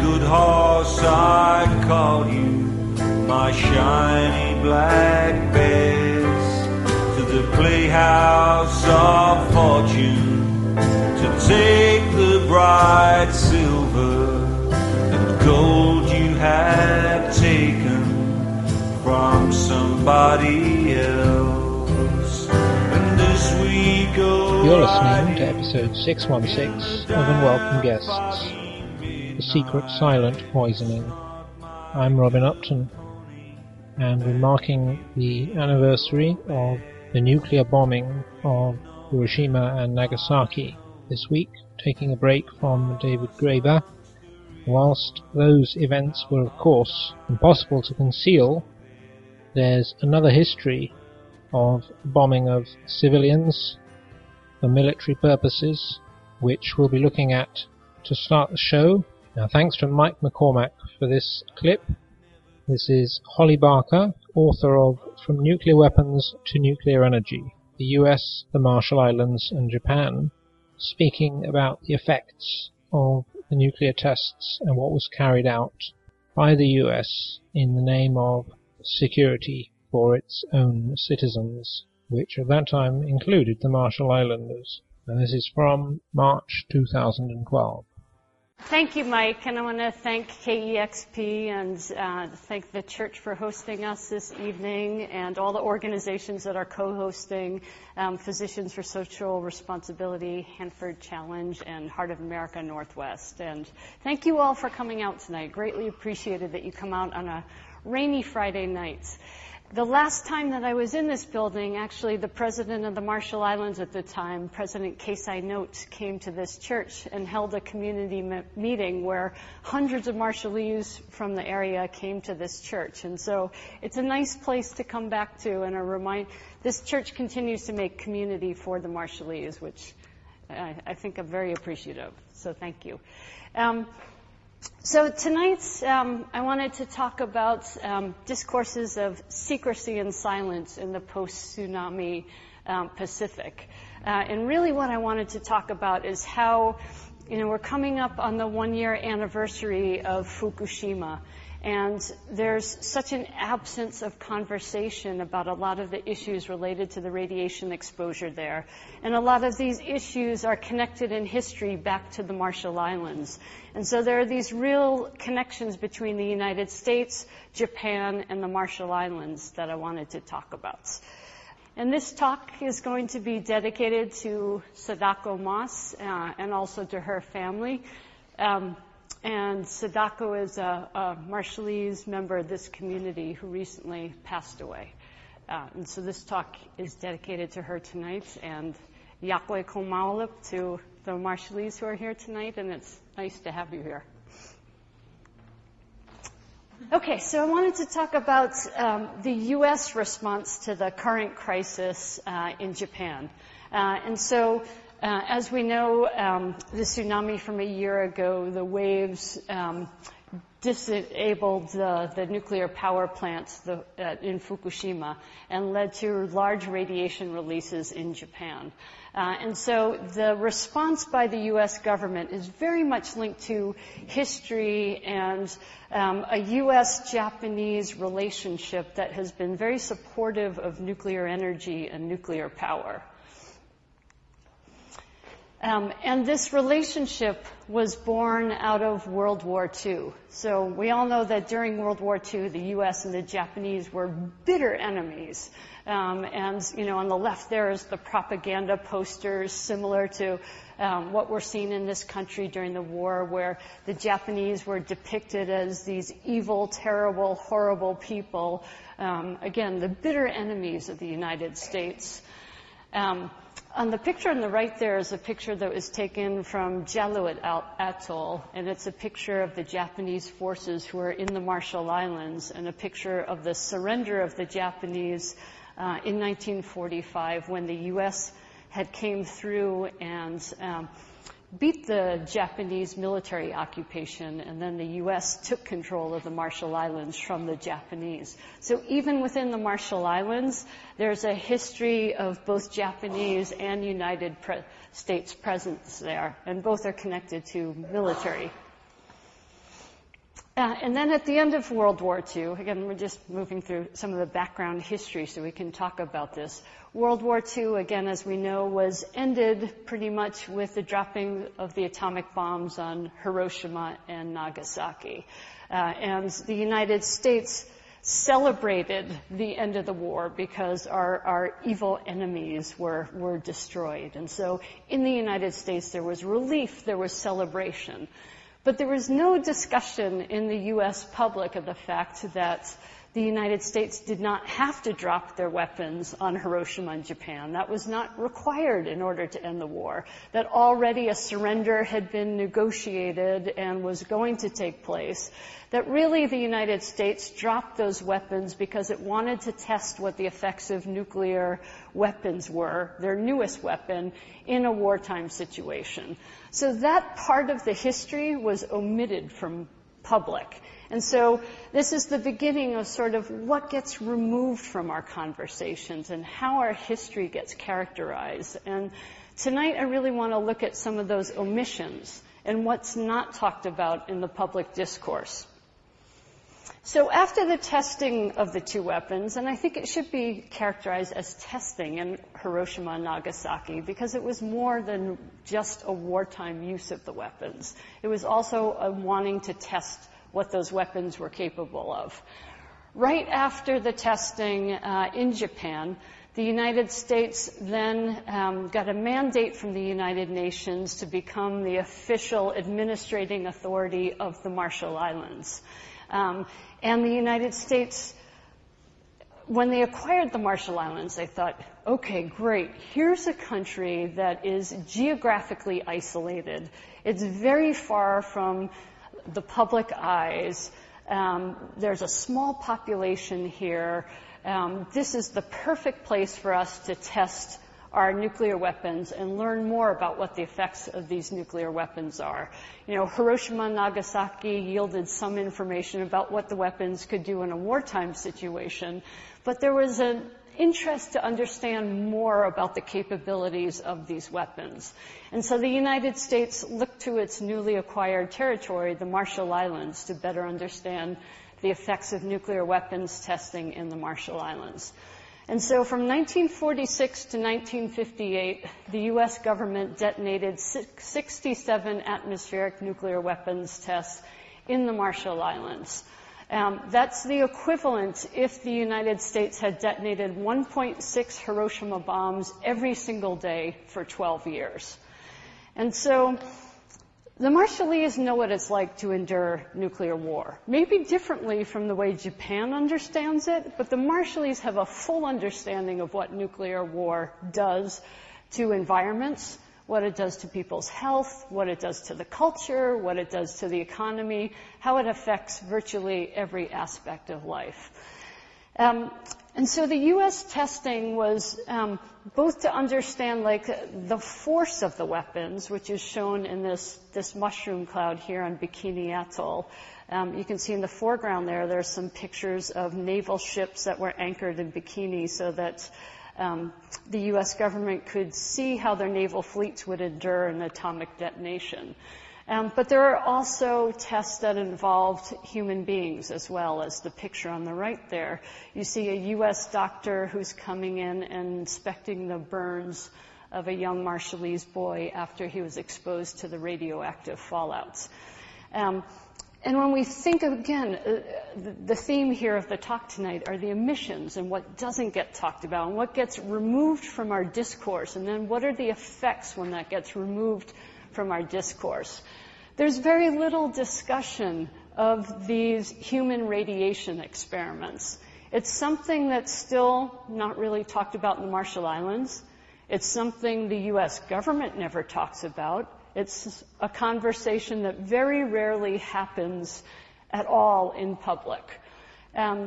good horse, I'd call you my shiny black bess, to the playhouse of fortune, to take the bright silver and gold you have taken from somebody else. And this week you're listening to episode 616 of Unwelcome Guests, The Secret Silent Poisoning. I'm Robin Upton, and we're marking the anniversary of the nuclear bombing of Hiroshima and Nagasaki this week, taking a break from David Graeber. Whilst those events were of course impossible to conceal, there's another history of bombing of civilians for military purposes, which we'll be looking at to start the show. Now, thanks to Mike McCormack for this clip. This is Holly Barker, author of From Nuclear Weapons to Nuclear Energy, the US, the Marshall Islands and Japan, speaking about the effects of the nuclear tests and what was carried out by the US in the name of security for its own citizens, which at that time included the Marshall Islanders. And this is from March 2012. Thank you, Mike, and I want to thank KEXP and thank the church for hosting us this evening and all the organizations that are co-hosting, Physicians for Social Responsibility, Hanford Challenge, and Heart of America Northwest. And thank you all for coming out tonight. Greatly appreciated that you come out on a rainy Friday night. The last time that I was in this building, actually the president of the Marshall Islands at the time, President Kasai Note, came to this church and held a community meeting where hundreds of Marshallese from the area came to this church. And so it's a nice place to come back to, and this church continues to make community for the Marshallese, which I think I'm very appreciative. So thank you. So tonight, I wanted to talk about discourses of secrecy and silence in the post-tsunami Pacific. And really what I wanted to talk about is how, we're coming up on the one-year anniversary of Fukushima. And there's such an absence of conversation about a lot of the issues related to the radiation exposure there. And a lot of these issues are connected in history back to the Marshall Islands. And so there are these real connections between the United States, Japan, and the Marshall Islands that I wanted to talk about. And this talk is going to be dedicated to Sadako Mas and also to her family. And Sadako is a Marshallese member of this community who recently passed away. And so this talk is dedicated to her tonight. And Yakwe Komaulip to the Marshallese who are here tonight, and it's nice to have you here. Okay, so I wanted to talk about the U.S. response to the current crisis in Japan. And so as we know, the tsunami from a year ago, the waves disabled the nuclear power plants in Fukushima and led to large radiation releases in Japan. And so the response by the U.S. government is very much linked to history and a U.S.-Japanese relationship that has been very supportive of nuclear energy and nuclear power. And this relationship was born out of World War II. So we all know that during World War II, the U.S. and the Japanese were bitter enemies. And, on the left there is the propaganda posters similar to what we're seeing in this country during the war, where the Japanese were depicted as these evil, terrible, horrible people. Again, the bitter enemies of the United States. On the picture on the right there is a picture that was taken from Jaluit Atoll, and it's a picture of the Japanese forces who are in the Marshall Islands, and a picture of the surrender of the Japanese in 1945 when the U.S. had came through and beat the Japanese military occupation, and then the U.S. took control of the Marshall Islands from the Japanese. So even within the Marshall Islands, there's a history of both Japanese and United States presence there, and both are connected to military. And then at the end of World War II, again, we're just moving through some of the background history so we can talk about this. World War II, again, as we know, was ended pretty much with the dropping of the atomic bombs on Hiroshima and Nagasaki. And the United States celebrated the end of the war because our evil enemies were destroyed. And so in the United States, there was relief, there was celebration. But there was no discussion in the U.S. public of the fact that the United States did not have to drop their weapons on Hiroshima and Japan. That was not required in order to end the war. That already a surrender had been negotiated and was going to take place. That really the United States dropped those weapons because it wanted to test what the effects of nuclear weapons were, their newest weapon, in a wartime situation. So that part of the history was omitted from public. And so this is the beginning of sort of what gets removed from our conversations and how our history gets characterized. And tonight I really want to look at some of those omissions and what's not talked about in the public discourse. So after the testing of the two weapons, and I think it should be characterized as testing in Hiroshima and Nagasaki because it was more than just a wartime use of the weapons. It was also a wanting to test what those weapons were capable of. Right after the testing in Japan, the United States then got a mandate from the United Nations to become the official administrating authority of the Marshall Islands. And the United States, when they acquired the Marshall Islands, they thought, okay, great, here's a country that is geographically isolated. It's very far from the public eyes. There's a small population here. This is the perfect place for us to test our nuclear weapons and learn more about what the effects of these nuclear weapons are. You know, Hiroshima and Nagasaki yielded some information about what the weapons could do in a wartime situation, but there was an interest to understand more about the capabilities of these weapons. And so the United States looked to its newly acquired territory, the Marshall Islands, to better understand the effects of nuclear weapons testing in the Marshall Islands. And so from 1946 to 1958, the U.S. government detonated 67 atmospheric nuclear weapons tests in the Marshall Islands. That's the equivalent if the United States had detonated 1.6 Hiroshima bombs every single day for 12 years. And so the Marshallese know what it's like to endure nuclear war. Maybe differently from the way Japan understands it, but the Marshallese have a full understanding of what nuclear war does to environments, what it does to people's health, what it does to the culture, what it does to the economy, how it affects virtually every aspect of life. And so the U.S. testing was both to understand like the force of the weapons, which is shown in this mushroom cloud here on Bikini Atoll. You can see in the foreground there's some pictures of naval ships that were anchored in Bikini so that the U.S. government could see how their naval fleets would endure an atomic detonation. But there are also tests that involved human beings as well, as the picture on the right there. You see a U.S. doctor who's coming in and inspecting the burns of a young Marshallese boy after he was exposed to the radioactive fallouts. And when we think, again, the theme here of the talk tonight are the emissions and what doesn't get talked about and what gets removed from our discourse, and then what are the effects when that gets removed from our discourse. There's very little discussion of these human radiation experiments. It's something that's still not really talked about in the Marshall Islands. It's something the U.S. government never talks about. It's a conversation that very rarely happens at all in public. And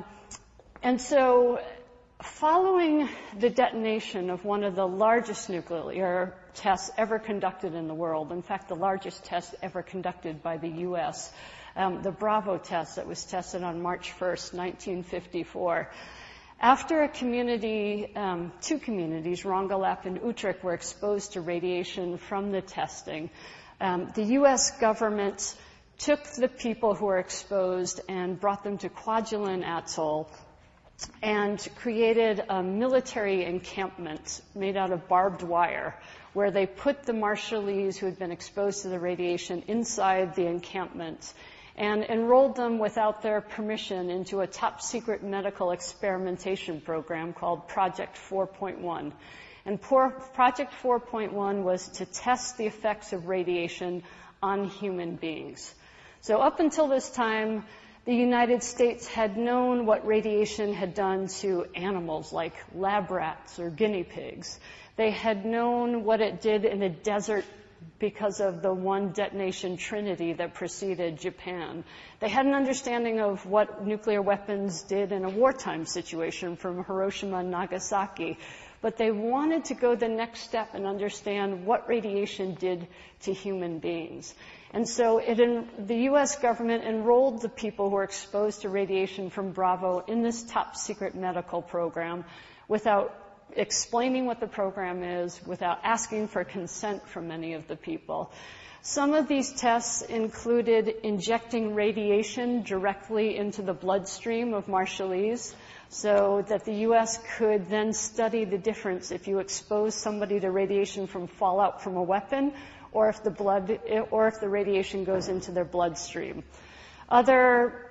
so following the detonation of one of the largest nuclear tests ever conducted in the world, in fact, the largest test ever conducted by the U.S., the Bravo test that was tested on March 1st, 1954. After a community, two communities, Rongelap and Utrecht, were exposed to radiation from the testing, the U.S. government took the people who were exposed and brought them to Kwajalein Atoll and created a military encampment made out of barbed wire, where they put the Marshallese who had been exposed to the radiation inside the encampment and enrolled them without their permission into a top-secret medical experimentation program called Project 4.1. And Project 4.1 was to test the effects of radiation on human beings. So up until this time, the United States had known what radiation had done to animals like lab rats or guinea pigs. They had known what it did in a desert because of the one detonation trinity that preceded Japan. They had an understanding of what nuclear weapons did in a wartime situation from Hiroshima and Nagasaki. But they wanted to go the next step and understand what radiation did to human beings. And so the U.S. government enrolled the people who were exposed to radiation from Bravo in this top-secret medical program without explaining what the program is, without asking for consent from many of the people. Some of these tests included injecting radiation directly into the bloodstream of Marshallese so that the U.S. could then study the difference if you expose somebody to radiation from fallout from a weapon or if the radiation goes into their bloodstream. Other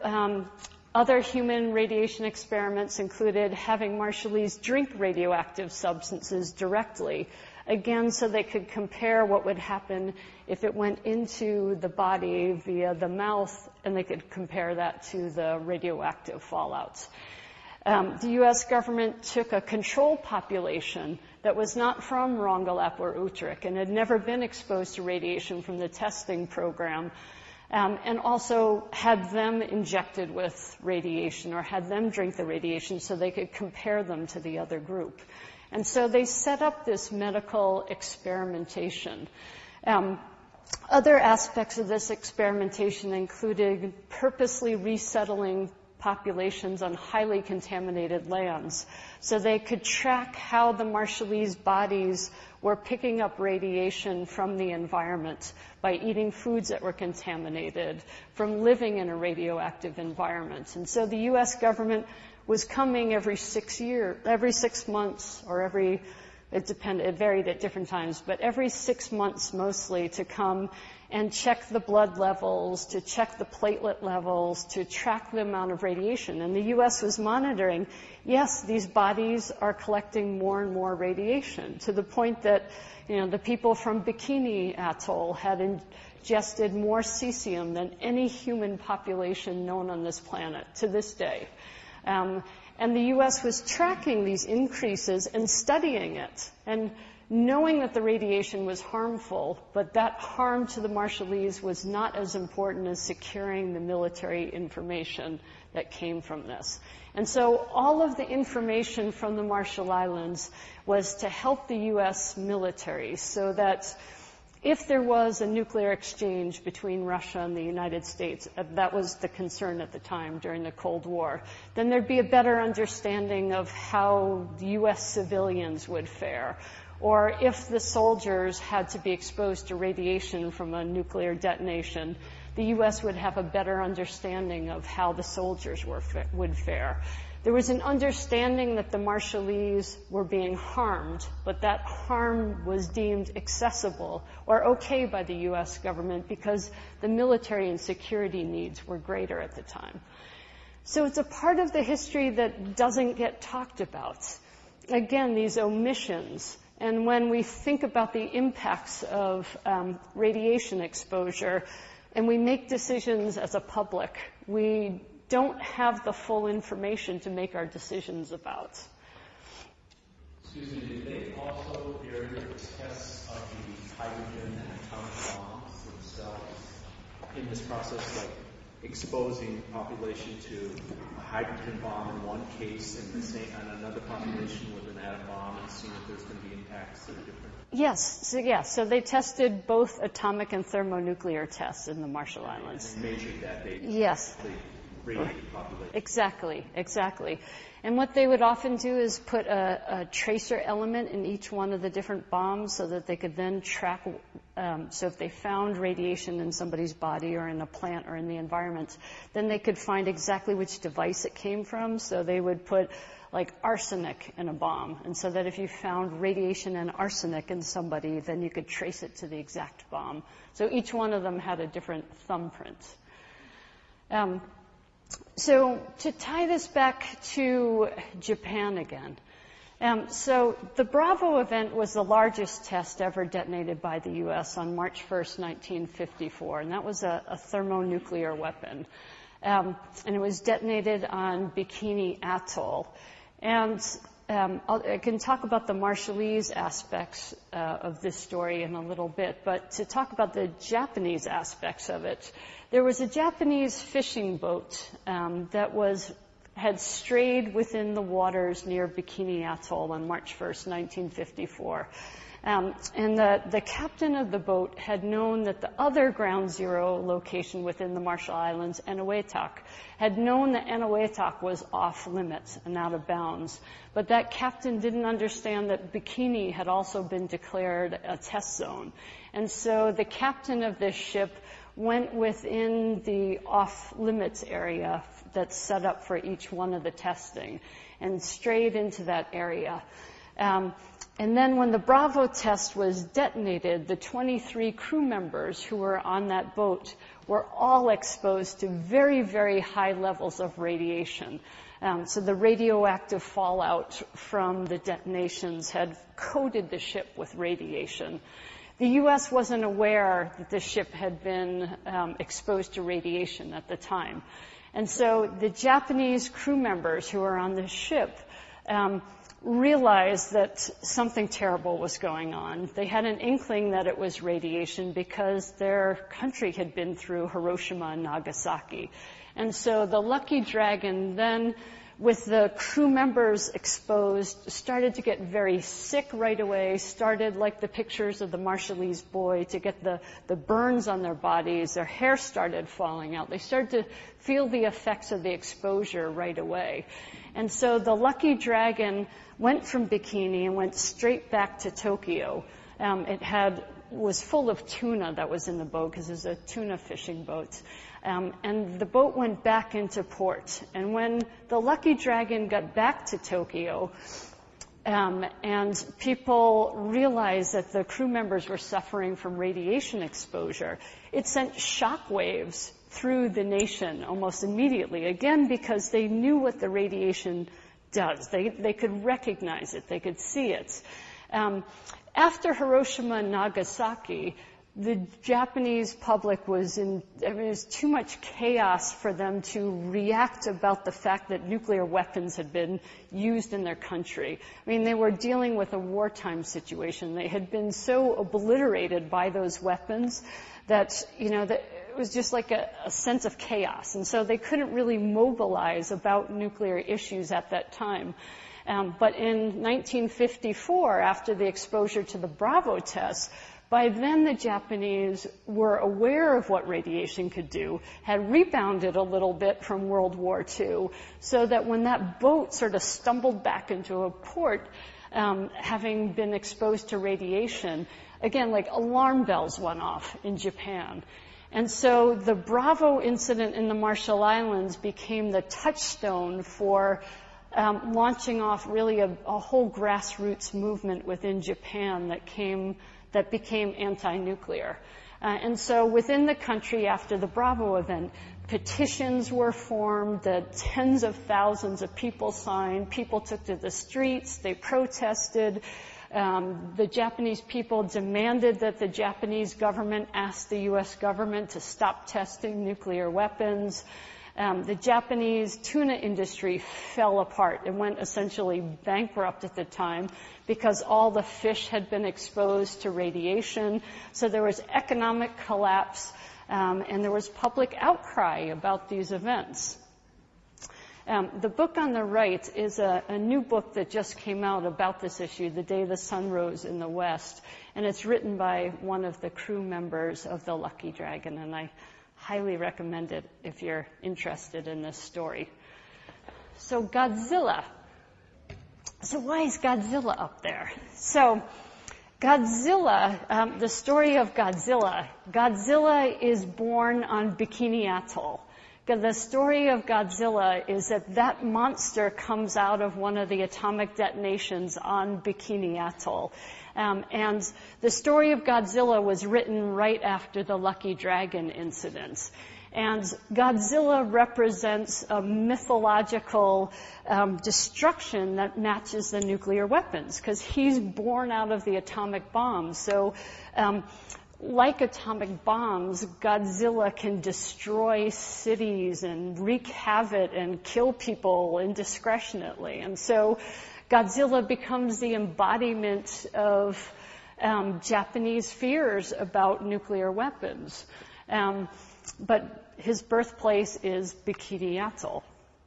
human radiation experiments included having Marshallese drink radioactive substances directly, again, so they could compare what would happen if it went into the body via the mouth, and they could compare that to the radioactive fallouts. The U.S. government took a control population that was not from Rongelap or Utrecht and had never been exposed to radiation from the testing program, and also had them injected with radiation or had them drink the radiation so they could compare them to the other group. And so they set up this medical experimentation. Other aspects of this experimentation included purposely resettling populations on highly contaminated lands so they could track how the Marshallese bodies were picking up radiation from the environment by eating foods that were contaminated, from living in a radioactive environment. And so the U.S. government was coming every 6 months, or it varied at different times, but every 6 months mostly, to come and check the blood levels, to check the platelet levels, to track the amount of radiation. And the U.S. was monitoring, yes, these bodies are collecting more and more radiation, to the point that, the people from Bikini Atoll had ingested more cesium than any human population known on this planet to this day. And the U.S. was tracking these increases and studying it, and knowing that the radiation was harmful, but that harm to the Marshallese was not as important as securing the military information that came from this. And so all of the information from the Marshall Islands was to help the U.S. military so that if there was a nuclear exchange between Russia and the United States, that was the concern at the time during the Cold War, then there'd be a better understanding of how the U.S. civilians would fare. Or if the soldiers had to be exposed to radiation from a nuclear detonation, the U.S. would have a better understanding of how the soldiers would fare. There was an understanding that the Marshallese were being harmed, but that harm was deemed accessible or okay by the U.S. government because the military and security needs were greater at the time. So it's a part of the history that doesn't get talked about. Again, these omissions. And when we think about the impacts of radiation exposure and we make decisions as a public, we don't have the full information to make our decisions about. Susan, did they also hear the tests of the hydrogen and atomic bombs themselves in this process, like exposing population to a hydrogen bomb in one case and another population with an atom bomb and seeing if there's going to be impacts that are different? Yes. So they tested both atomic and thermonuclear tests in the Marshall Islands. And measured that. Yes. Radiated population. Exactly. And what they would often do is put a tracer element in each one of the different bombs so that they could then track So if they found radiation in somebody's body or in a plant or in the environment, then they could find exactly which device it came from. So they would put like arsenic in a bomb. And so that if you found radiation and arsenic in somebody, then you could trace it to the exact bomb. So each one of them had a different thumbprint. So to tie this back to Japan again. So the Bravo event was the largest test ever detonated by the U.S. on March 1st, 1954, and that was a thermonuclear weapon. And it was detonated on Bikini Atoll. And I can talk about the Marshallese aspects of this story in a little bit, but to talk about the Japanese aspects of it, there was a Japanese fishing boat that had strayed within the waters near Bikini Atoll on March 1st, 1954. And the captain of the boat had known that the other ground zero location within the Marshall Islands, Eniwetok, had known that Eniwetok was off limits and out of bounds. But that captain didn't understand that Bikini had also been declared a test zone. And so the captain of this ship went within the off-limits area that's set up for each one of the testing and strayed into that area. And then when the Bravo test was detonated, the 23 crew members who were on that boat were all exposed to very, very high levels of radiation. So the radioactive fallout from the detonations had coated the ship with radiation. The U.S. wasn't aware that the ship had been exposed to radiation at the time. And so the Japanese crew members who were on the ship realized that something terrible was going on. They had an inkling that it was radiation because their country had been through Hiroshima and Nagasaki. And so the Lucky Dragon then, with the crew members exposed, started to get very sick right away, started, like the pictures of the Marshallese boy, to get the burns on their bodies. Their hair started falling out. They started to feel the effects of the exposure right away. And so the Lucky Dragon went from Bikini and went straight back to Tokyo. It was full of tuna that was in the boat because it was a tuna fishing boat. And the boat went back into port. And when the Lucky Dragon got back to Tokyo, and people realized that the crew members were suffering from radiation exposure, it sent shock waves through the nation almost immediately, again, because they knew what the radiation does. They could recognize it. They could see it. After Hiroshima and Nagasaki, the Japanese public was too much chaos for them to react about the fact that nuclear weapons had been used in their country. I mean, they were dealing with a wartime situation. They had been so obliterated by those weapons that, that it was just like a sense of chaos. And so they couldn't really mobilize about nuclear issues at that time. But in 1954, after the exposure to the Bravo test, by then the Japanese were aware of what radiation could do, had rebounded a little bit from World War II, so that when that boat sort of stumbled back into a port, having been exposed to radiation, again, like alarm bells went off in Japan. And so the Bravo incident in the Marshall Islands became the touchstone for launching off really a whole grassroots movement within Japan that became anti-nuclear. And so within the country, after the Bravo event, petitions were formed that tens of thousands of people signed. People took to the streets. They protested. The Japanese people demanded that the Japanese government ask the U.S. government to stop testing nuclear weapons. The Japanese tuna industry fell apart. It went essentially bankrupt at the time because all the fish had been exposed to radiation. So there was economic collapse, and there was public outcry about these events. The book on the right is a new book that just came out about this issue, The Day the Sun Rose in the West, and it's written by one of the crew members of the Lucky Dragon, and I highly recommend it if you're interested in this story. So Godzilla. So why is Godzilla up there? So Godzilla, the story of Godzilla. Godzilla is born on Bikini Atoll. The story of Godzilla is that monster comes out of one of the atomic detonations on Bikini Atoll. And the story of Godzilla was written right after the Lucky Dragon incident. And Godzilla represents a mythological destruction that matches the nuclear weapons, because he's born out of the atomic bomb. So, like atomic bombs, Godzilla can destroy cities and wreak havoc and kill people indiscriminately. And so Godzilla becomes the embodiment of Japanese fears about nuclear weapons. But his birthplace is Bikini Atoll.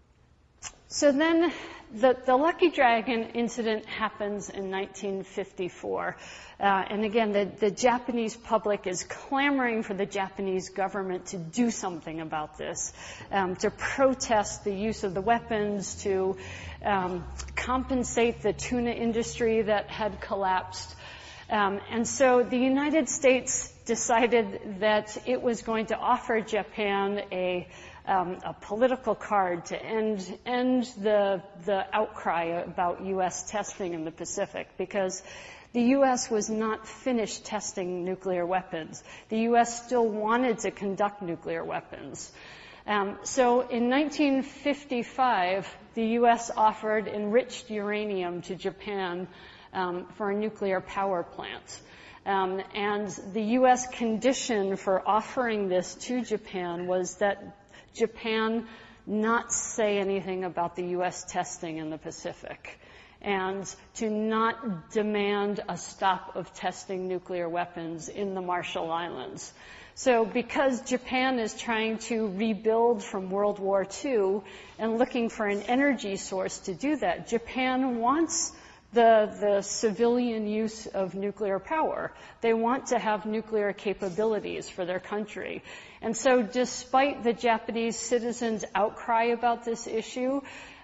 So then the Lucky Dragon incident happens in 1954. And again, the Japanese public is clamoring for the Japanese government to do something about this, to protest the use of the weapons, to compensate the tuna industry that had collapsed. And so the United States decided that it was going to offer Japan a political card to end the outcry about U.S. testing in the Pacific, because the U.S. was not finished testing nuclear weapons. The U.S. still wanted to conduct nuclear weapons. So in 1955, the U.S. offered enriched uranium to Japan for a nuclear power plant. And the U.S. condition for offering this to Japan was that Japan not say anything about the U.S. testing in the Pacific, and to not demand a stop of testing nuclear weapons in the Marshall Islands. So because Japan is trying to rebuild from World War II and looking for an energy source to do that, Japan wants the civilian use of nuclear power. They want to have nuclear capabilities for their country. And so despite the Japanese citizens' outcry about this issue,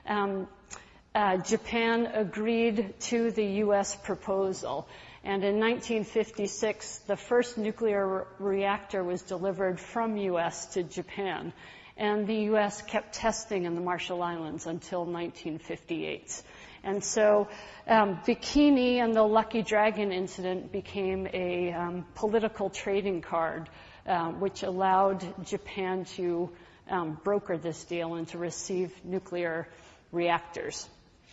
Japan agreed to the U.S. proposal. And in 1956, the first nuclear reactor was delivered from U.S. to Japan. And the U.S. kept testing in the Marshall Islands until 1958. And so Bikini and the Lucky Dragon incident became a political trading card, which allowed Japan to broker this deal and to receive nuclear reactors.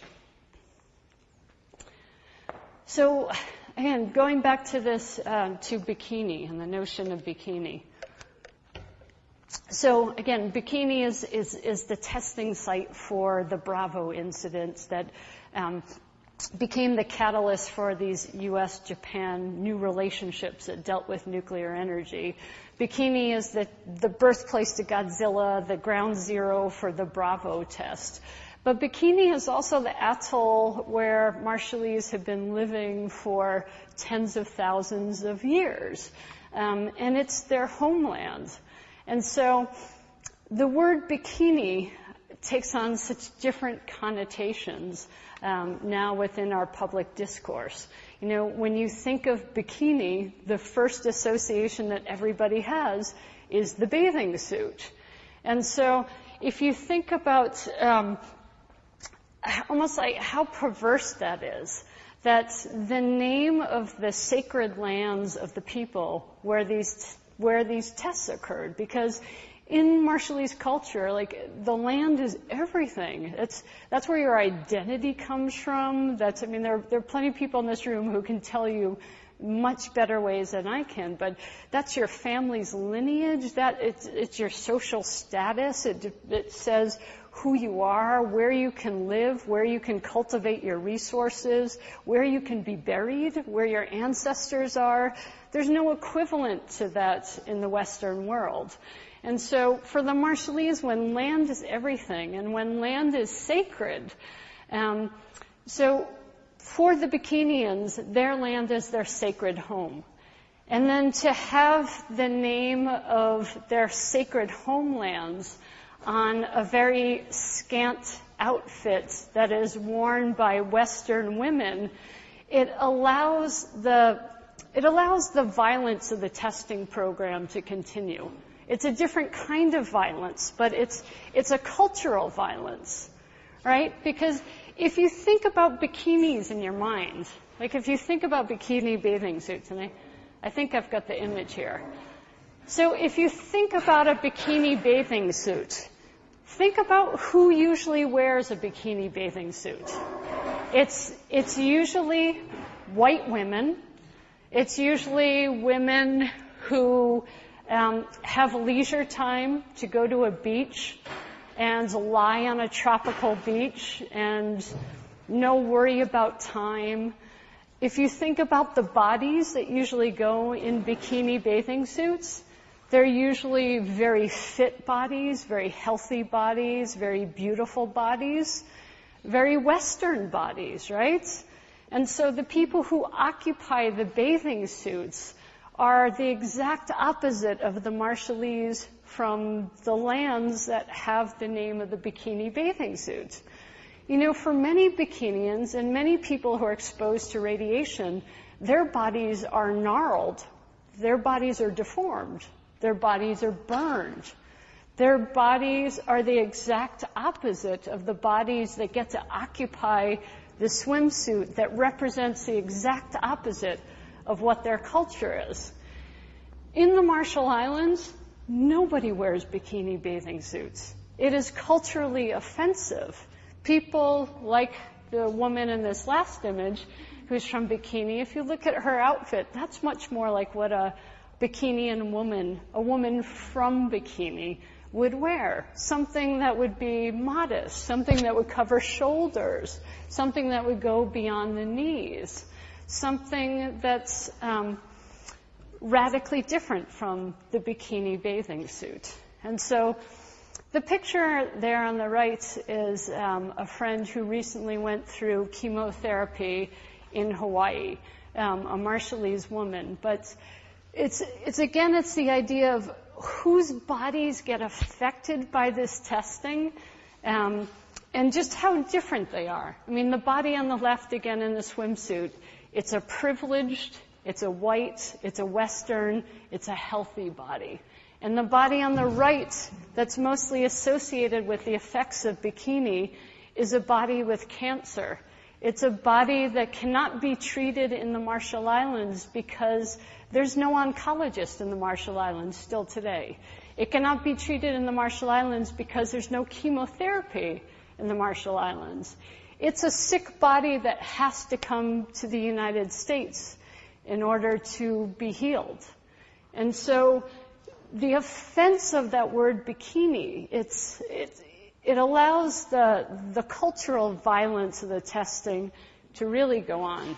So, again, going back to this, to Bikini and the notion of Bikini. So, again, Bikini is the testing site for the Bravo incidents that became the catalyst for these U.S.-Japan new relationships that dealt with nuclear energy. Bikini is the birthplace to Godzilla, the ground zero for the Bravo test. But Bikini is also the atoll where Marshallese have been living for tens of thousands of years. And it's their homeland. And so the word bikini takes on such different connotations now within our public discourse. You know, when you think of bikini, the first association that everybody has is the bathing suit. And so if you think about almost like how perverse that is, that the name of the sacred lands of the people where these tests occurred, because in Marshallese culture, like, the land is everything. That's where your identity comes from. There are plenty of people in this room who can tell you much better ways than I can, but that's your family's lineage. It's your social status. It says who you are, where you can live, where you can cultivate your resources, where you can be buried, where your ancestors are. There's no equivalent to that in the Western world. And so for the Marshallese, when land is everything and when land is sacred, so for the Bikinians, their land is their sacred home. And then to have the name of their sacred homelands on a very scant outfit that is worn by Western women it allows the violence of the testing program to continue. It's a different kind of violence, but it's a cultural violence, right? Because if you think about bikinis in your mind, like if you think about bikini bathing suits, and I think I've got the image here. So if you think about a bikini bathing suit, think about who usually wears a bikini bathing suit. It's usually white women. It's usually women who have leisure time to go to a beach and lie on a tropical beach and no worry about time. If you think about the bodies that usually go in bikini bathing suits, they're usually very fit bodies, very healthy bodies, very beautiful bodies, very Western bodies, right? And so the people who occupy the bathing suits are the exact opposite of the Marshallese from the lands that have the name of the bikini bathing suit. You know, for many bikinians and many people who are exposed to radiation, their bodies are gnarled. Their bodies are deformed. Their bodies are burned. Their bodies are the exact opposite of the bodies that get to occupy the swimsuit that represents the exact opposite of what their culture is. In the Marshall Islands, nobody wears bikini bathing suits. It is culturally offensive. People like the woman in this last image who's from bikini, if you look at her outfit, that's much more like what a bikinian woman, a woman from bikini, would wear. Something that would be modest, something that would cover shoulders, something that would go beyond the knees, something that's radically different from the bikini bathing suit. And so the picture there on the right is a friend who recently went through chemotherapy in Hawaii, a Marshallese woman. But it's the idea of whose bodies get affected by this testing, and just how different they are. I mean, the body on the left, again, in the swimsuit, it's a privileged, it's a white, it's a Western, it's a healthy body. And the body on the right, that's mostly associated with the effects of bikini, is a body with cancer. It's a body that cannot be treated in the Marshall Islands because there's no oncologist in the Marshall Islands still today. It cannot be treated in the Marshall Islands because there's no chemotherapy in the Marshall Islands. It's a sick body that has to come to the United States in order to be healed. And so the offense of that word bikini, it allows the cultural violence of the testing to really go on.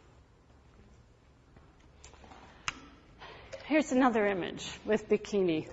Here's another image with bikini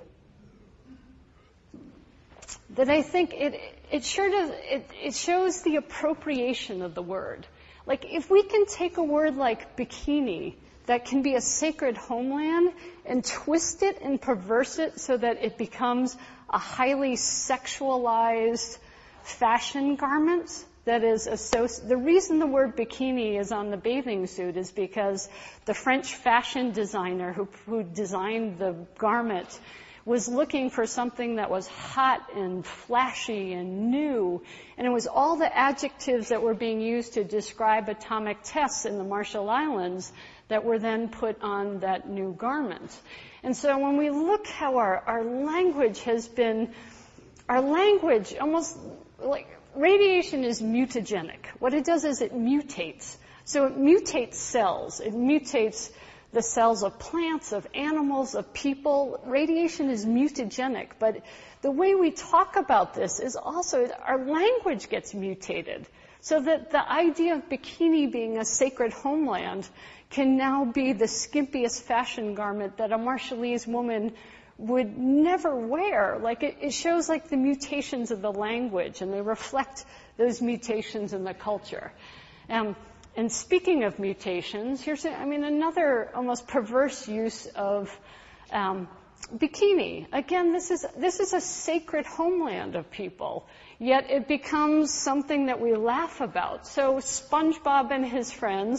that I think it shows the appropriation of the word. Like, if we can take a word like bikini that can be a sacred homeland and twist it and perverse it so that it becomes a highly sexualized fashion garment that is the reason the word bikini is on the bathing suit is because the French fashion designer who designed the garment was looking for something that was hot and flashy and new, and it was all the adjectives that were being used to describe atomic tests in the Marshall Islands that were then put on that new garment. And so when we look how our language has been, our language almost like radiation is mutagenic. What it does is it mutates. So it mutates cells. It mutates the cells of plants, of animals, of people. Radiation is mutagenic. But the way we talk about this is also our language gets mutated. So that the idea of bikini being a sacred homeland can now be the skimpiest fashion garment that a Marshallese woman would never wear. Like, it shows like the mutations of the language, and they reflect those mutations in the culture. And speaking of mutations, here's another almost perverse use of bikini. Again, this is a sacred homeland of people, yet it becomes something that we laugh about. So SpongeBob and his friends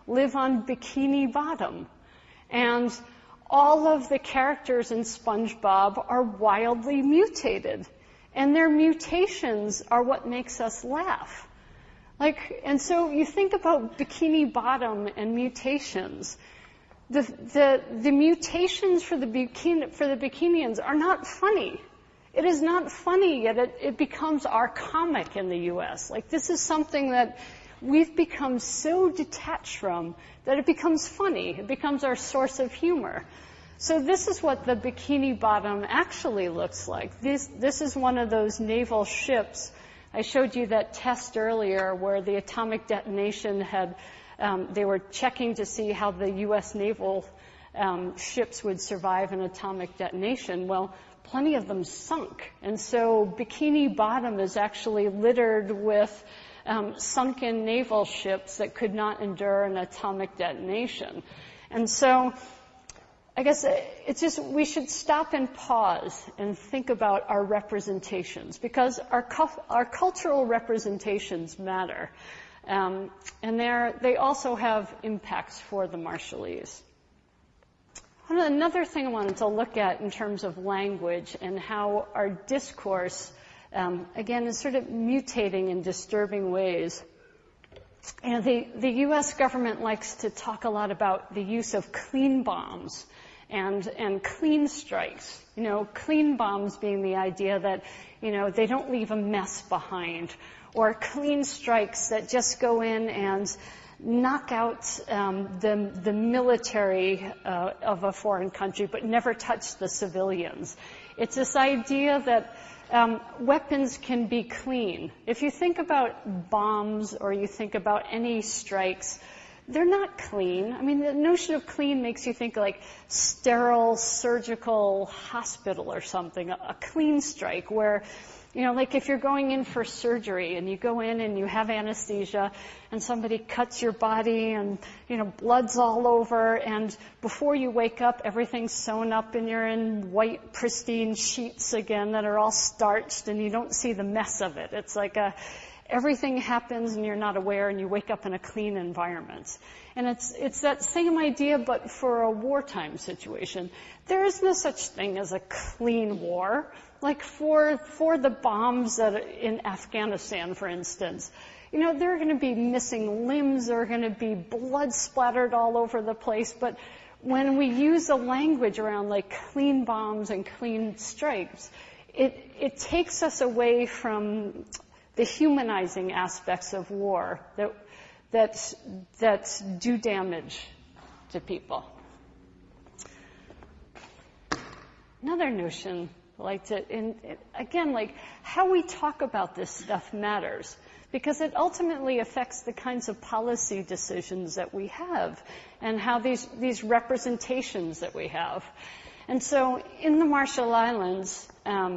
live on Bikini Bottom. And all of the characters in SpongeBob are wildly mutated. And their mutations are what makes us laugh. And so you think about Bikini Bottom and mutations. The mutations for the Bikinians are not funny. It is not funny, yet it becomes our comic in the U.S. This is something that we've become so detached from that it becomes funny. It becomes our source of humor. So this is what the Bikini Bottom actually looks like. This is one of those naval ships. I showed you that test earlier where the atomic detonation they were checking to see how the U.S. naval ships would survive an atomic detonation. Well, plenty of them sunk. And so Bikini Bottom is actually littered with sunken naval ships that could not endure an atomic detonation. And so I guess it's just we should stop and pause and think about our representations, because our cultural representations matter. And they also have impacts for the Marshallese. Another thing I wanted to look at in terms of language and how our discourse, again, is sort of mutating in disturbing ways. And the U.S. government likes to talk a lot about the use of clean bombs and clean strikes. Clean bombs being the idea that, they don't leave a mess behind, or clean strikes that just go in and knock out the military of a foreign country, but never touch the civilians. It's this idea that weapons can be clean. If you think about bombs or you think about any strikes, they're not clean. I mean, the notion of clean makes you think like sterile surgical hospital or something, a clean strike where, if you're going in for surgery and you go in and you have anesthesia and somebody cuts your body and, blood's all over, and before you wake up, everything's sewn up and you're in white, pristine sheets again that are all starched and you don't see the mess of it. It's like everything happens and you're not aware and you wake up in a clean environment. And it's that same idea, but for a wartime situation. There is no such thing as a clean war. Like for the bombs in Afghanistan, for instance, there are going to be missing limbs, there are going to be blood splattered all over the place. But when we use a language around like clean bombs and clean strikes, it takes us away from the humanizing aspects of war that do damage to people. Another notion, how we talk about this stuff matters, because it ultimately affects the kinds of policy decisions that we have and how these representations that we have. And so in the Marshall Islands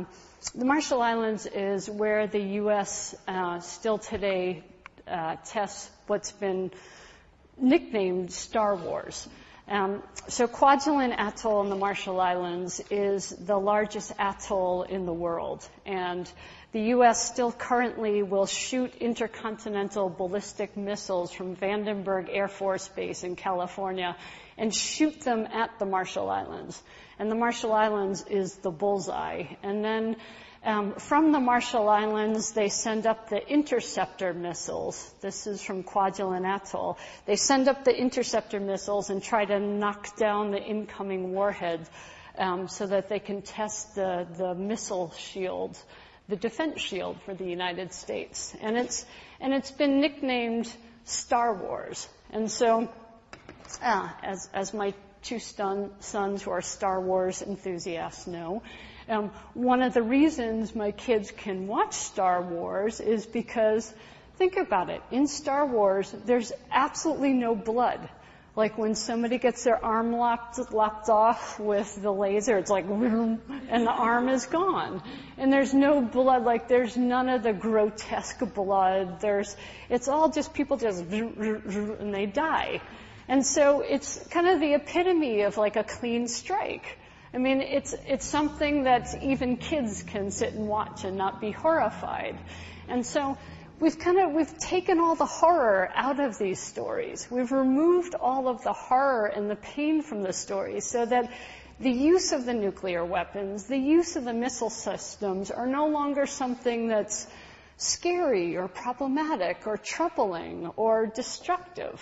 is where the U.S. Still today tests what's been nicknamed Star Wars. So Kwajalein Atoll in the Marshall Islands is the largest atoll in the world, and the U.S. still currently will shoot intercontinental ballistic missiles from Vandenberg Air Force Base in California and shoot them at the Marshall Islands. And the Marshall Islands is the bullseye. And then from the Marshall Islands, they send up the interceptor missiles. This is from Kwajalein Atoll. They send up the interceptor missiles and try to knock down the incoming warhead so that they can test the missile shield, the defense shield for the United States. And it's been nicknamed Star Wars. And so, as my two sons who are Star Wars enthusiasts know, one of the reasons my kids can watch Star Wars is because, think about it, in Star Wars, there's absolutely no blood. Like when somebody gets their arm lopped off with the laser, it's like, and the arm is gone. And there's no blood, like there's none of the grotesque blood. It's all just people just, and they die. And so it's kind of the epitome of like a clean strike. I mean, it's something that even kids can sit and watch and not be horrified. And so we've taken all the horror out of these stories. We've removed all of the horror and the pain from the stories so that the use of the nuclear weapons, the use of the missile systems are no longer something that's scary or problematic or troubling or destructive.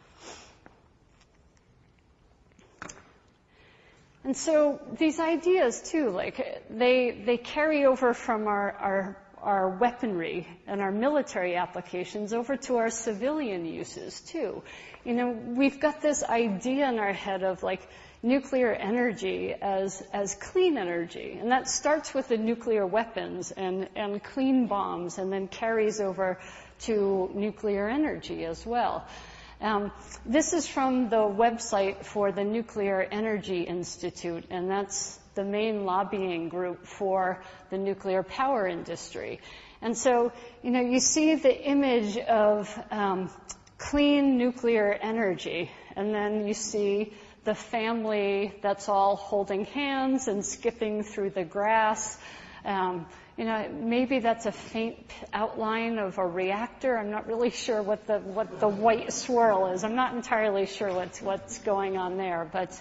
And so these ideas, too, like they carry over from our weaponry and our military applications over to our civilian uses, too. You know, we've got this idea in our head of, like, nuclear energy as clean energy. And that starts with the nuclear weapons and clean bombs and then carries over to nuclear energy as well. This is from the website for the Nuclear Energy Institute, and that's the main lobbying group for the nuclear power industry. And so, you know, you see the image of clean nuclear energy, and then you see the family that's all holding hands and skipping through the grass. You know, maybe that's a faint outline of a reactor. I'm not really sure what the white swirl is. I'm not entirely sure what's going on there. But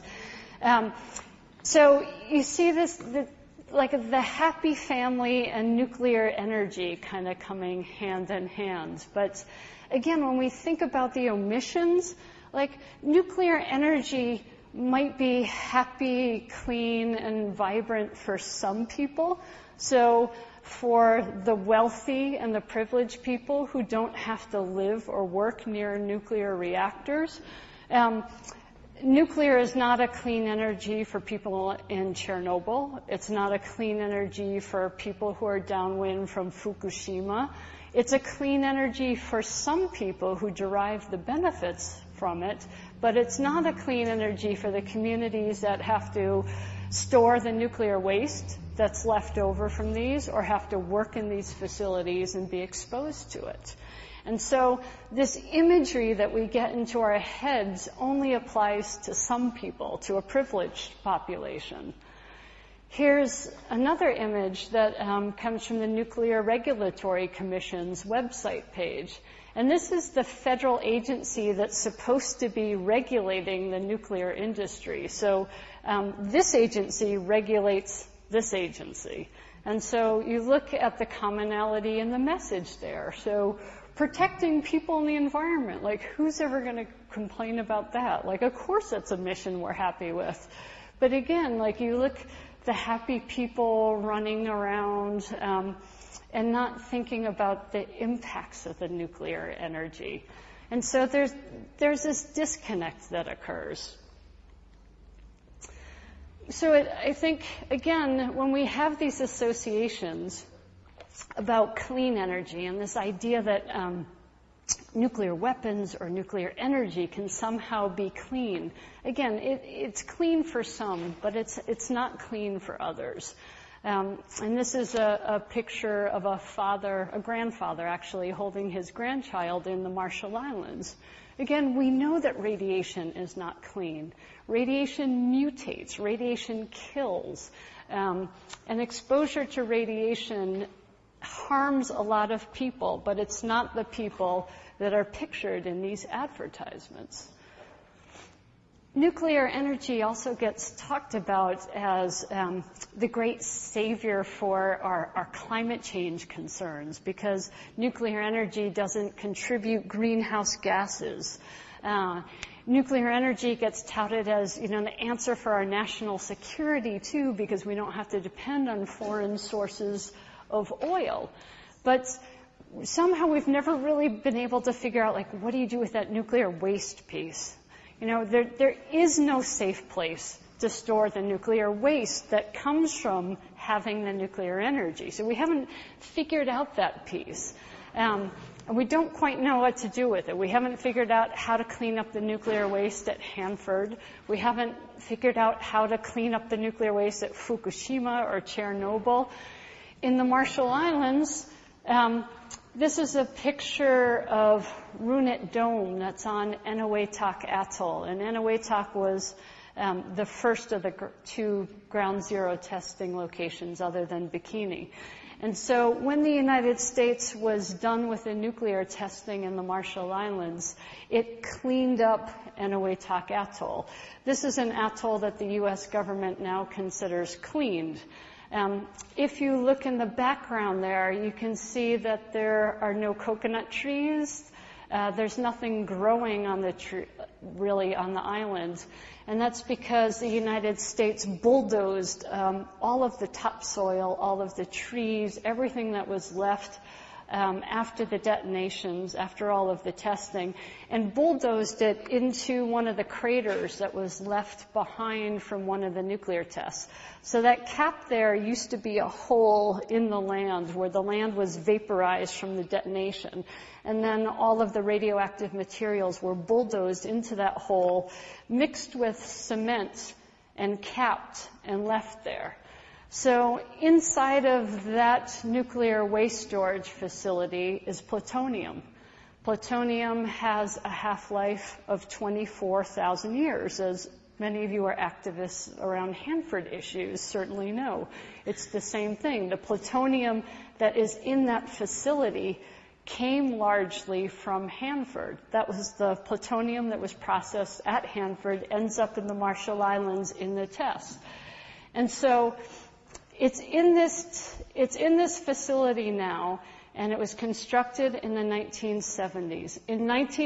so you see this, like the happy family and nuclear energy kind of coming hand in hand. But again, when we think about the omissions, like nuclear energy might be happy, clean, and vibrant for some people. So for the wealthy and the privileged people who don't have to live or work near nuclear reactors, nuclear is not a clean energy for people in Chernobyl. It's not a clean energy for people who are downwind from Fukushima. It's a clean energy for some people who derive the benefits from it, but it's not a clean energy for the communities that have to store the nuclear waste that's left over from these or have to work in these facilities and be exposed to it. And so this imagery that we get into our heads only applies to some people, to a privileged population. Here's another image that comes from the Nuclear Regulatory Commission's website page. And this is the federal agency that's supposed to be regulating the nuclear industry. So this agency regulates this agency. And so you look at the commonality in the message there. So protecting people and the environment, like who's ever going to complain about that? Like, of course that's a mission we're happy with. But again, like you look the happy people running around and not thinking about the impacts of the nuclear energy. And so there's this disconnect that occurs. So I think, again, when we have these associations about clean energy and this idea that nuclear weapons or nuclear energy can somehow be clean, again, it's clean for some, but it's not clean for others. And this is a picture of a grandfather actually, holding his grandchild in the Marshall Islands. Again, we know that radiation is not clean. Radiation mutates. Radiation kills. And exposure to radiation harms a lot of people, but it's not the people that are pictured in these advertisements. Nuclear energy also gets talked about as the great savior for our climate change concerns, because nuclear energy doesn't contribute greenhouse gases. Nuclear energy gets touted as, the answer for our national security, too, because we don't have to depend on foreign sources of oil. But somehow we've never really been able to figure out, what do you do with that nuclear waste piece? There is no safe place to store the nuclear waste that comes from having the nuclear energy. So we haven't figured out that piece. And we don't quite know what to do with it. We haven't figured out how to clean up the nuclear waste at Hanford. We haven't figured out how to clean up the nuclear waste at Fukushima or Chernobyl. In the Marshall Islands, this is a picture of Runit Dome that's on Eniwetok Atoll. And Eniwetok was the first of the two ground zero testing locations other than Bikini. And so when the United States was done with the nuclear testing in the Marshall Islands, it cleaned up Enewetak Atoll. This is an atoll that the U.S. government now considers cleaned. If you look in the background there, you can see that there are no coconut trees. There's nothing growing on the really on the island. And that's because the United States bulldozed all of the topsoil, all of the trees, everything that was left after the detonations, after all of the testing, and bulldozed it into one of the craters that was left behind from one of the nuclear tests. So that cap there used to be a hole in the land where the land was vaporized from the detonation. And then all of the radioactive materials were bulldozed into that hole, mixed with cement and capped and left there. So inside of that nuclear waste storage facility is plutonium. Plutonium has a half-life of 24,000 years, as many of you are activists around Hanford issues certainly know. It's the same thing. The plutonium that is in that facility came largely from Hanford. That was the plutonium that was processed at Hanford, ends up in the Marshall Islands in the test. And so it's in this facility now, and it was constructed in the 1970s. In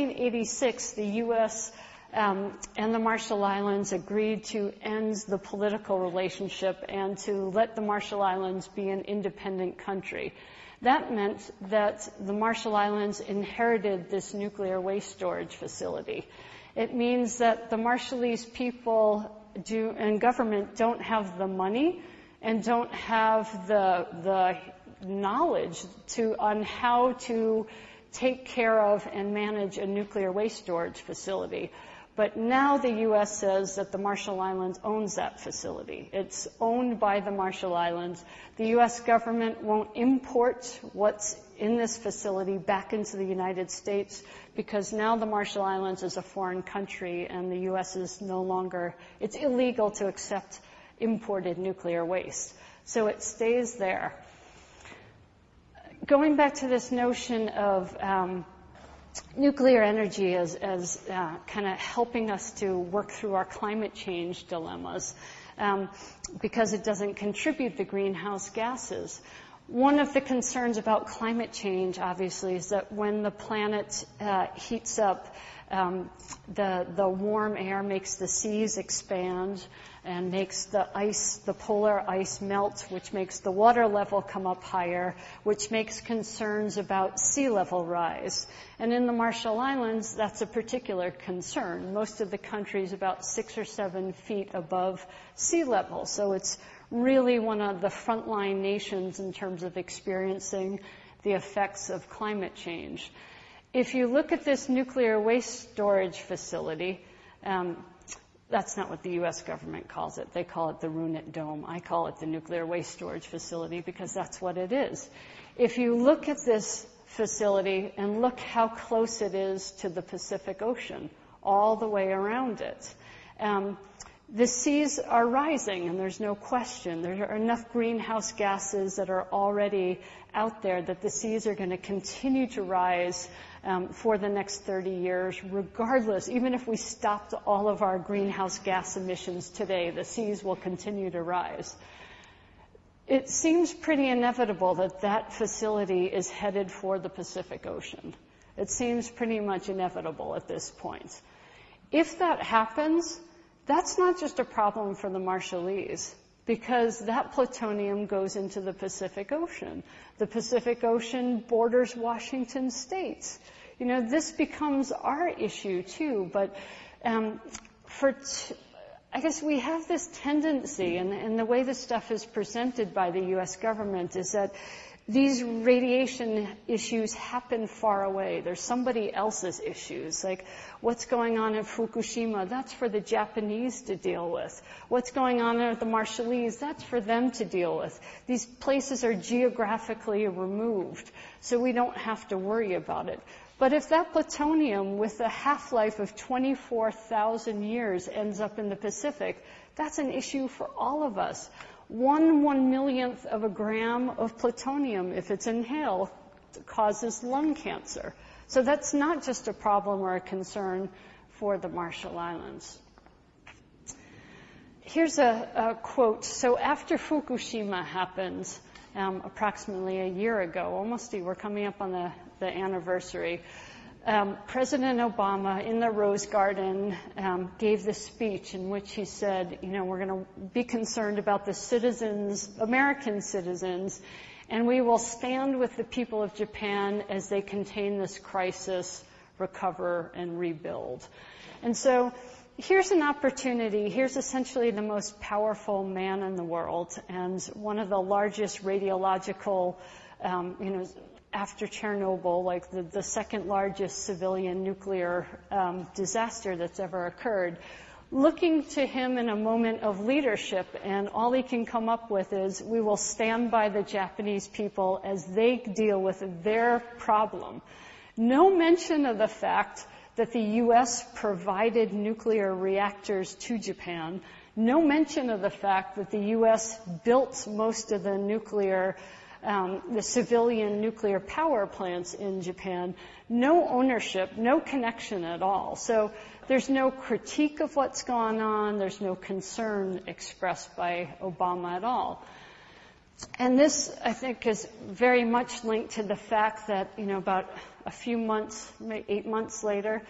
1986, the U.S. And the Marshall Islands agreed to end the political relationship and to let the Marshall Islands be an independent country. That meant that the Marshall Islands inherited this nuclear waste storage facility. It means that the Marshallese people and government don't have the money and don't have the knowledge on how to take care of and manage a nuclear waste storage facility. But now the U.S. says that the Marshall Islands owns that facility. It's owned by the Marshall Islands. The U.S. government won't import what's in this facility back into the United States because now the Marshall Islands is a foreign country and the U.S. is no longer, it's illegal to accept imported nuclear waste. So it stays there. Going back to this notion of nuclear energy as kind of helping us to work through our climate change dilemmas because it doesn't contribute the greenhouse gases. One of the concerns about climate change, obviously, is that when the planet heats up, the warm air makes the seas expand and makes the polar ice melt, which makes the water level come up higher, which makes concerns about sea level rise. And in the Marshall Islands, that's a particular concern. Most of the country is about 6 or 7 feet above sea level. So it's really one of the frontline nations in terms of experiencing the effects of climate change. If you look at this nuclear waste storage facility, that's not what the U.S. government calls it. They call it the Runit Dome. I call it the nuclear waste storage facility because that's what it is. If you look at this facility and look how close it is to the Pacific Ocean, all the way around it, the seas are rising, and there's no question. There are enough greenhouse gases that are already out there that the seas are going to continue to rise for the next 30 years, regardless. Even if we stopped all of our greenhouse gas emissions today, the seas will continue to rise. It seems pretty inevitable that that facility is headed for the Pacific Ocean. It seems pretty much inevitable at this point. If that happens, that's not just a problem for the Marshallese, because that plutonium goes into the Pacific Ocean. The Pacific Ocean borders Washington State. You know, this becomes our issue too, but I guess we have this tendency, and the way this stuff is presented by the U.S. government is that these radiation issues happen far away. There's somebody else's issues. Like what's going on in Fukushima, that's for the Japanese to deal with. What's going on at the Marshallese, that's for them to deal with. These places are geographically removed, so we don't have to worry about it. But if that plutonium with a half-life of 24,000 years ends up in the Pacific, that's an issue for all of us. 1/1,000,000th of a gram of plutonium, if it's inhaled, causes lung cancer. So that's not just a problem or a concern for the Marshall Islands. Here's a quote. So after Fukushima happened, approximately a year ago, we're coming up on the anniversary, President Obama in the Rose Garden gave this speech in which he said, we're going to be concerned about the citizens, American citizens, and we will stand with the people of Japan as they contain this crisis, recover, and rebuild. And so here's an opportunity. Here's essentially the most powerful man in the world and one of the largest radiological, after Chernobyl, like the second largest civilian nuclear disaster that's ever occurred, looking to him in a moment of leadership, and all he can come up with is, we will stand by the Japanese people as they deal with their problem. No mention of the fact that the U.S. provided nuclear reactors to Japan. No mention of the fact that the U.S. built most of the civilian nuclear power plants in Japan. No ownership, no connection at all. So there's no critique of what's gone on. There's no concern expressed by Obama at all. And this, I think, is very much linked to the fact that, about a few months, 8 months later,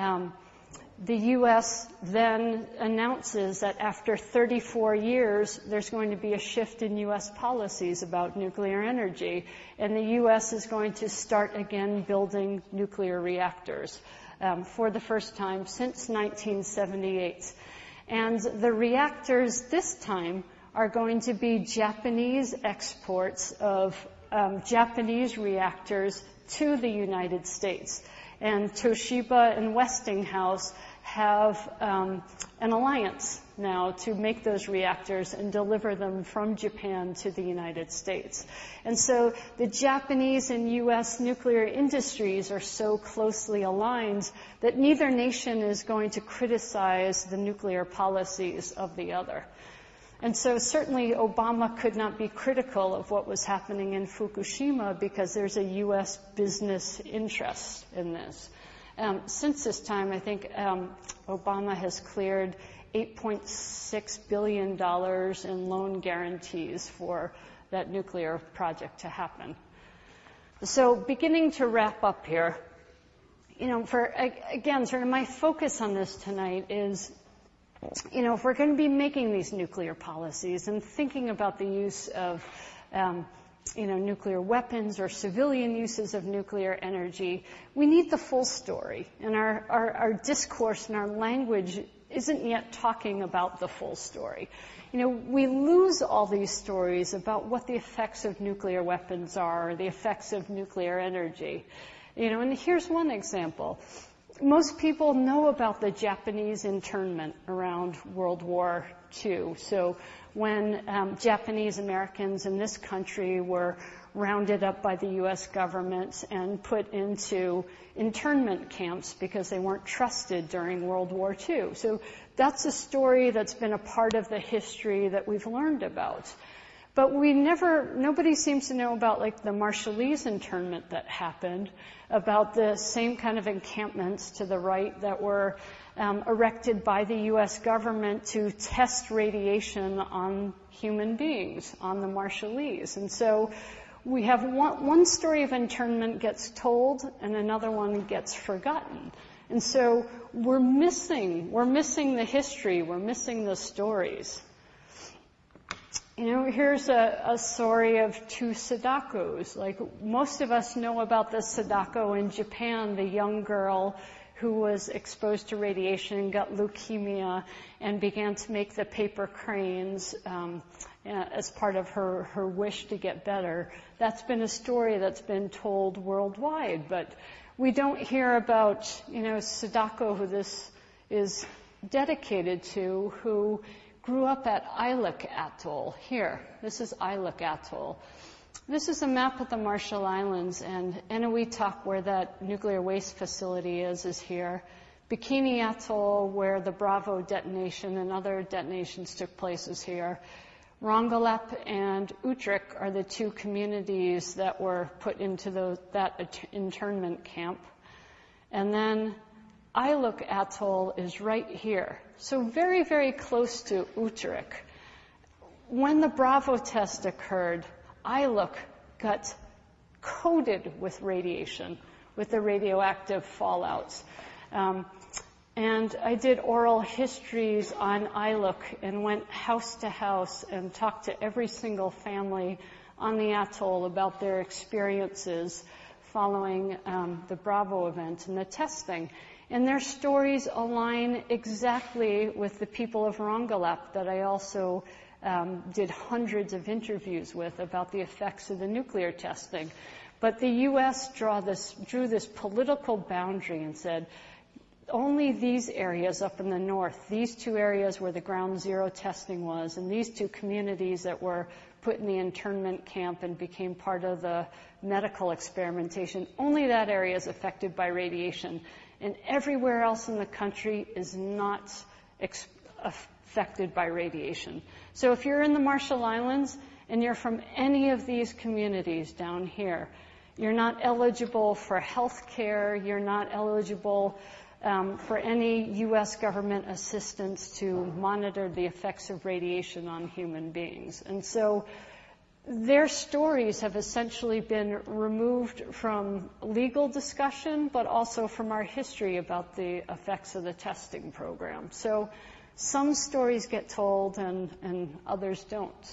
the U.S. then announces that after 34 years, there's going to be a shift in U.S. policies about nuclear energy, and the U.S. is going to start again building nuclear reactors for the first time since 1978. And the reactors this time are going to be Japanese exports of Japanese reactors to the United States. And Toshiba and Westinghouse have an alliance now to make those reactors and deliver them from Japan to the United States. And so the Japanese and U.S. nuclear industries are so closely aligned that neither nation is going to criticize the nuclear policies of the other. And so certainly Obama could not be critical of what was happening in Fukushima because there's a U.S. business interest in this. Since this time, I think Obama has cleared $8.6 billion in loan guarantees for that nuclear project to happen. So beginning to wrap up here, sort of my focus on this tonight is, if we're going to be making these nuclear policies and thinking about the use of, nuclear weapons or civilian uses of nuclear energy, we need the full story. And our discourse and our language isn't yet talking about the full story. We lose all these stories about what the effects of nuclear weapons are, or the effects of nuclear energy. And here's one example. Most people know about the Japanese internment around World War II. So when Japanese Americans in this country were rounded up by the U.S. government and put into internment camps because they weren't trusted during World War II. So that's a story that's been a part of the history that we've learned about. But nobody seems to know about the Marshallese internment that happened, about the same kind of encampments to the right that were erected by the U.S. government to test radiation on human beings, on the Marshallese. And so we have one story of internment gets told and another one gets forgotten. And so we're missing the history, we're missing the stories. Here's a story of two Sadakos. Most of us know about the Sadako in Japan, the young girl who was exposed to radiation, got leukemia, and began to make the paper cranes as part of her wish to get better. That's been a story that's been told worldwide, but we don't hear about, Sadako, who this is dedicated to, who grew up at Eiluk Atoll. Here, this is Eiluk Atoll. This is a map of the Marshall Islands, and Enewetak, where that nuclear waste facility is here. Bikini Atoll, where the Bravo detonation and other detonations took place, is here. Rongelap and Utrecht are the two communities that were put into that internment camp. And then Eiluk Atoll is right here, so very, very close to Utrecht. When the Bravo test occurred, Eiluk got coated with radiation, with the radioactive fallouts. And I did oral histories on Eiluk and went house to house and talked to every single family on the atoll about their experiences following the Bravo event and the testing. And their stories align exactly with the people of Rongelap that I also did hundreds of interviews with about the effects of the nuclear testing. But the U.S. drew this political boundary and said, only these areas up in the north, these two areas where the ground zero testing was, and these two communities that were put in the internment camp and became part of the medical experimentation, only that area is affected by radiation. And everywhere else in the country is not affected by radiation. So if you're in the Marshall Islands and you're from any of these communities down here, you're not eligible for health care, you're not eligible for any U.S. government assistance to monitor the effects of radiation on human beings. And so their stories have essentially been removed from legal discussion, but also from our history about the effects of the testing program. So some stories get told and others don't.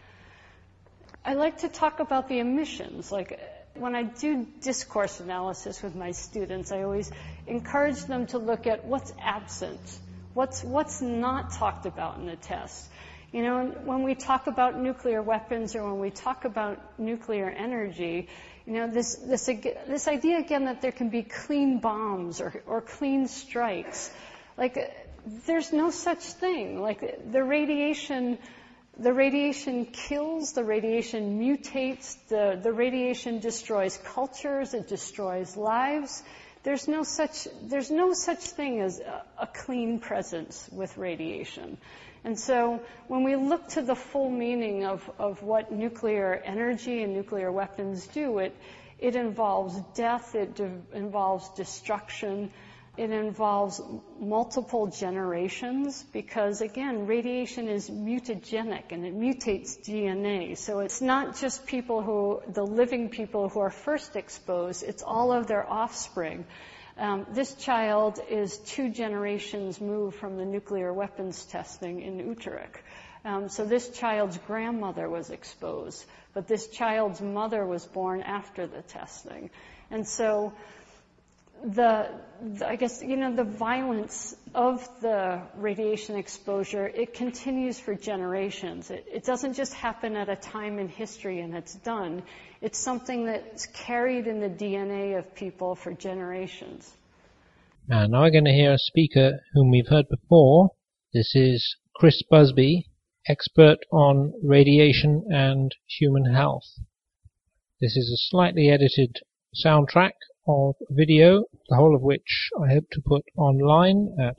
I like to talk about the emissions. Like when I do discourse analysis with my students, I always encourage them to look at what's absent, what's not talked about in the test. You know, when we talk about nuclear weapons or when we talk about nuclear energy, you know, this idea again that there can be clean bombs or clean strikes, like there's no such thing. Like the radiation kills, the radiation mutates, the radiation destroys cultures, it destroys lives. There's no such thing as a clean presence with radiation. And so when we look to the full meaning of what nuclear energy and nuclear weapons do, it involves death, it involves destruction, it involves multiple generations because, again, radiation is mutagenic and it mutates DNA. So it's not just the living people who are first exposed, it's all of their offspring. This child is 2 generations moved from the nuclear weapons testing in Utrecht. So this child's grandmother was exposed, but this child's mother was born after the testing. And so I guess, you know, the violence of the radiation exposure, it continues for generations. It doesn't just happen at a time in history and it's done. It's something that's carried in the DNA of people for generations. And now we're going to hear a speaker whom we've heard before. This is Chris Busby, expert on radiation and human health. This is a slightly edited soundtrack of video, the whole of which I hope to put online at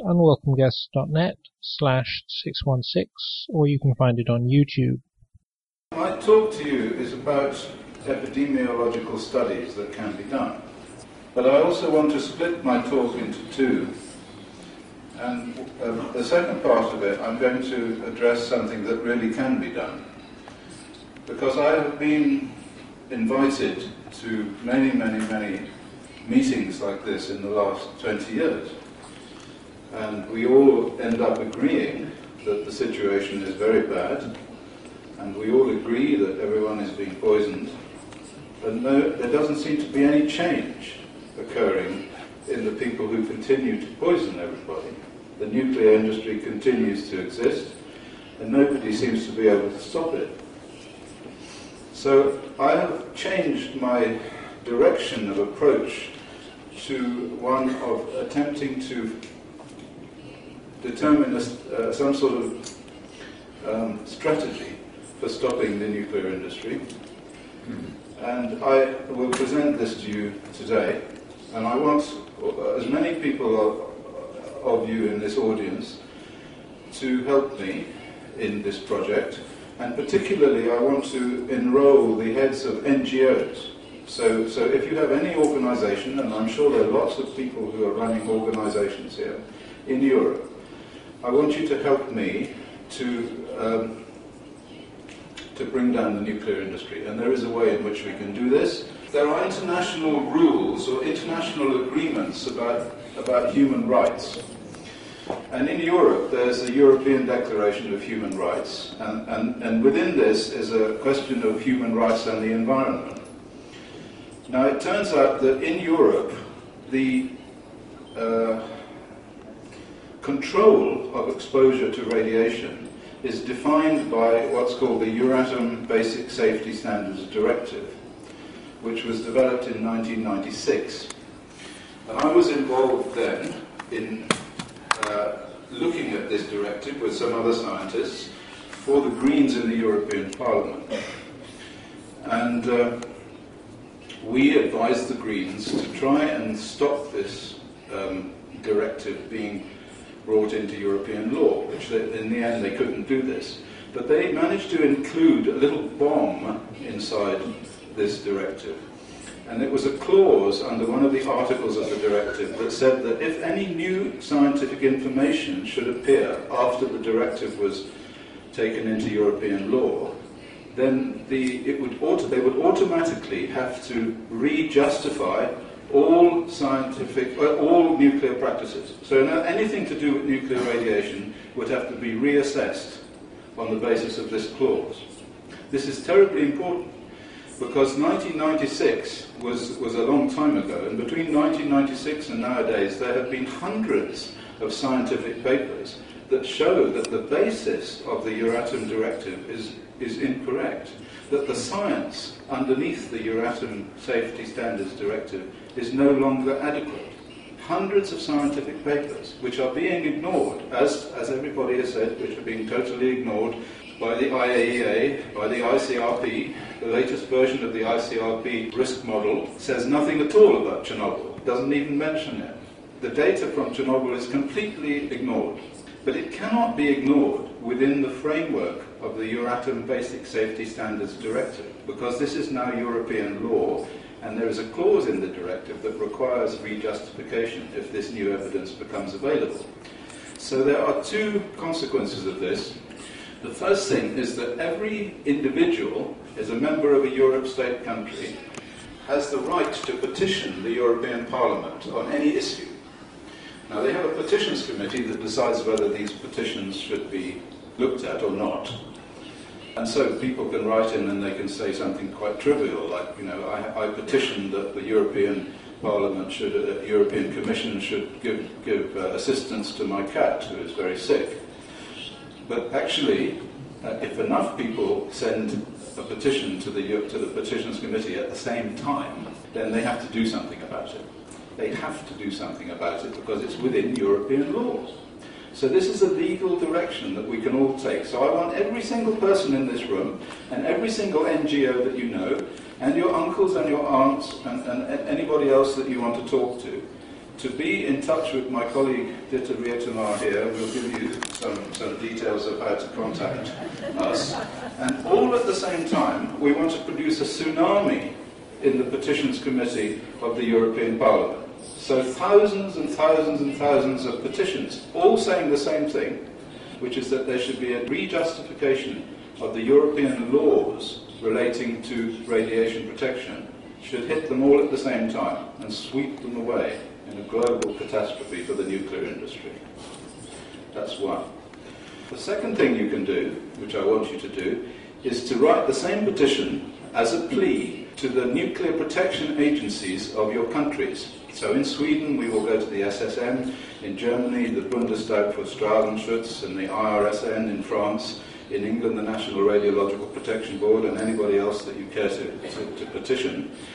unwelcomeguests.net/616, or you can find it on YouTube. My talk to you is about epidemiological studies that can be done. But I also want to split my talk into 2. And the second part of it, I'm going to address something that really can be done. Because I have been invited to many, many, many meetings like this in the last 20 years. And we all end up agreeing that the situation is very bad, and we all agree that everyone is being poisoned, and there doesn't seem to be any change occurring in the people who continue to poison everybody. The nuclear industry continues to exist, and nobody seems to be able to stop it. So I have changed my direction of approach to one of attempting to determine some sort of strategy for stopping the nuclear industry. And I will present this to you today. And I want as many people of you in this audience to help me in this project, And particularly I want to enroll the heads of NGOs. So if you have any organisation, and I'm sure there are lots of people who are running organisations here in Europe, I want you to help me to bring down the nuclear industry. And there is a way in which we can do this. There are international rules or international agreements about human rights. And in Europe, there's the European Declaration of Human Rights. And within this is a question of human rights and the environment. Now, it turns out that in Europe, the control of exposure to radiation is defined by what's called the Euratom Basic Safety Standards Directive, which was developed in 1996. And I was involved then in looking at this directive with some other scientists for the Greens in the European Parliament. And we advised the Greens to try and stop this directive being brought into European law, which in the end they couldn't do this. But they managed to include a little bomb inside this directive. And it was a clause under one of the articles of the directive that said that if any new scientific information should appear after the directive was taken into European law, then they would automatically have to re-justify all all nuclear practices. So anything to do with nuclear radiation would have to be reassessed on the basis of this clause. This is terribly important, because 1996 was a long time ago, and between 1996 and nowadays there have been hundreds of scientific papers that show that the basis of the Euratom Directive is incorrect, that the science underneath the Euratom Safety Standards Directive is no longer adequate. Hundreds of scientific papers which are being ignored, as everybody has said, which are being totally ignored by the IAEA, by the ICRP. The latest version of the ICRP risk model says nothing at all about Chernobyl, doesn't even mention it. The data from Chernobyl is completely ignored. But it cannot be ignored within the framework of the Euratom Basic Safety Standards Directive, because this is now European law, and there is a clause in the directive that requires re-justification if this new evidence becomes available. So there are two consequences of this. The first thing is that every individual, as a member of a Europe state country, has the right to petition the European Parliament on any issue. Now, they have a petitions committee that decides whether these petitions should be looked at or not. And so people can write in and they can say something quite trivial, like, I petitioned that the European Parliament European Commission should give assistance to my cat who is very sick. But actually, if enough people send a petition to the petitions committee at the same time, then they have to do something about it. They have to do something about it because it's within European laws. So this is a legal direction that we can all take. So I want every single person in this room and every single NGO that you know, and your uncles and your aunts and anybody else that you want to talk to be in touch with my colleague Dita Rietemar here. We'll give you some details of how to contact us. And all at the same time, we want to produce a tsunami in the Petitions Committee of the European Parliament. So thousands and thousands and thousands of petitions, all saying the same thing, which is that there should be a re-justification of the European laws relating to radiation protection, should hit them all at the same time and sweep them away in a global catastrophe for the nuclear industry. That's one. The second thing you can do, which I want you to do, is to write the same petition as a plea to the nuclear protection agencies of your countries. So in Sweden, we will go to the SSM, in Germany, the Bundestag for Strahlenschutz, and the IRSN in France, in England, the National Radiological Protection Board, and anybody else that you care to petition.